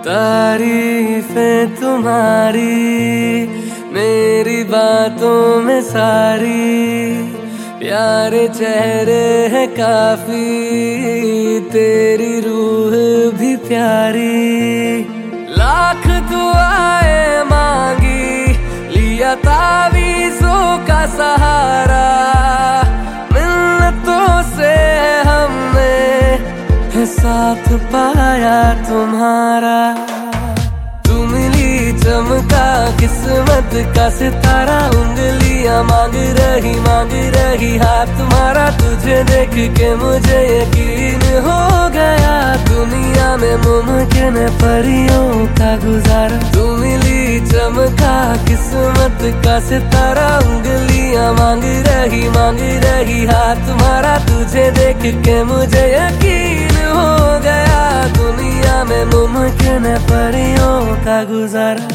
तारीफें तुम्हारी मेरी बातों में सारी, प्यारे चेहरे हैं काफी, तेरी रूह भी प्यारी। लाख दुआएं मांगी, लिया तावीज़ों का सहारा, मिन्नतों से हमने साथ पाया तुम्हारा। तू मिली चमका किस्मत का सितारा, उंगलियां मांग रही हाथ तुम्हारा। तुझे देख के मुझे यकीन हो गया, दुनिया में मुमकिन है परियों का गुजारा। तू मिली चमका किस्मत का सितारा, उंगलियां मांग रही हाथ तुम्हारा। तुझे देख के मुझे यकीन हो गया, दुनिया में मुमकिन है परियों का गुजारा।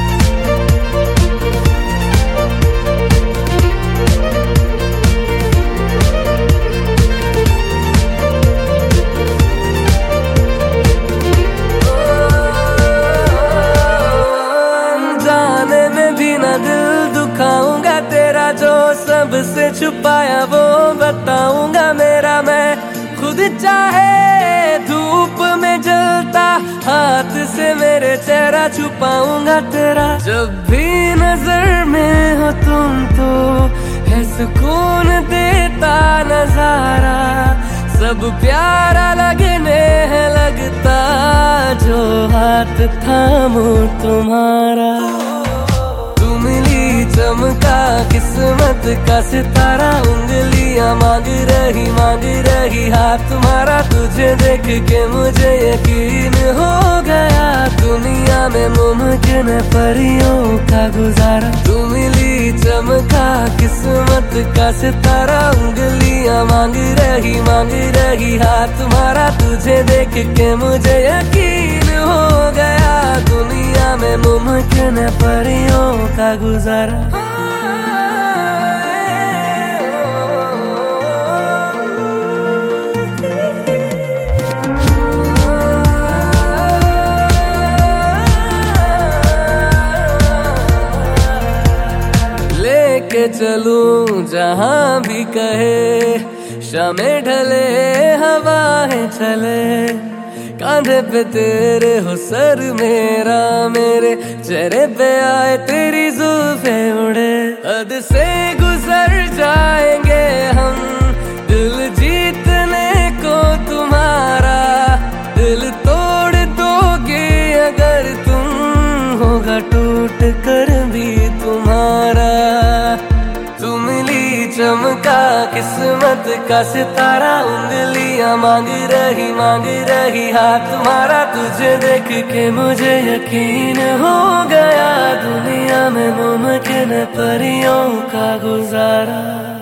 जाने में भी न दिल दुखाऊंगा तेरा, जो सबसे छुपाया वो बताऊंगा मेरा। मैं खुद चाहे धूप में जलता, हाथ से मेरे चेहरा छुपाऊंगा तेरा। जब भी नजर में हो तुम तो है सुकून देता नजारा, सब प्यारा लगने है लगता, जो हाथ थामो तुम्हारा। तू मिली चमका किस्मत का सितारा, उंगलियां मांग रही हाथ तुम्हारा। तुझे देख के मुझे यकीन हो गया, दुनिया में मुमकिन है परियों का गुजारा। तू मिली चमका किस्मत का सितारा, उंगलियां मांग रही हाथ तुम्हारा। तुझे देख के मुझे यकीन हो गया, दुनिया में मुमकिन है परियों का गुजारा। लेके चलूं जहां भी कहे, शामें ढले हवाएं चले, कांधे पे तेरे हो सर मेरा, मेरे चेहरे पे आए तेरी जुल्फे उड़े। हद से गुजर जाएंगे हम दिल जीतने को तुम्हारा, दिल तोड़ दोगे अगर तुम, होगा टूट कर भी तुम्हारा। तू मिली चमका किस्मत का सितारा, उंगलियां मांग रही हाथ तुम्हारा। तुझे देख के मुझे यकीन हो गया, दुनिया में मुमकिन है परियों का गुजारा।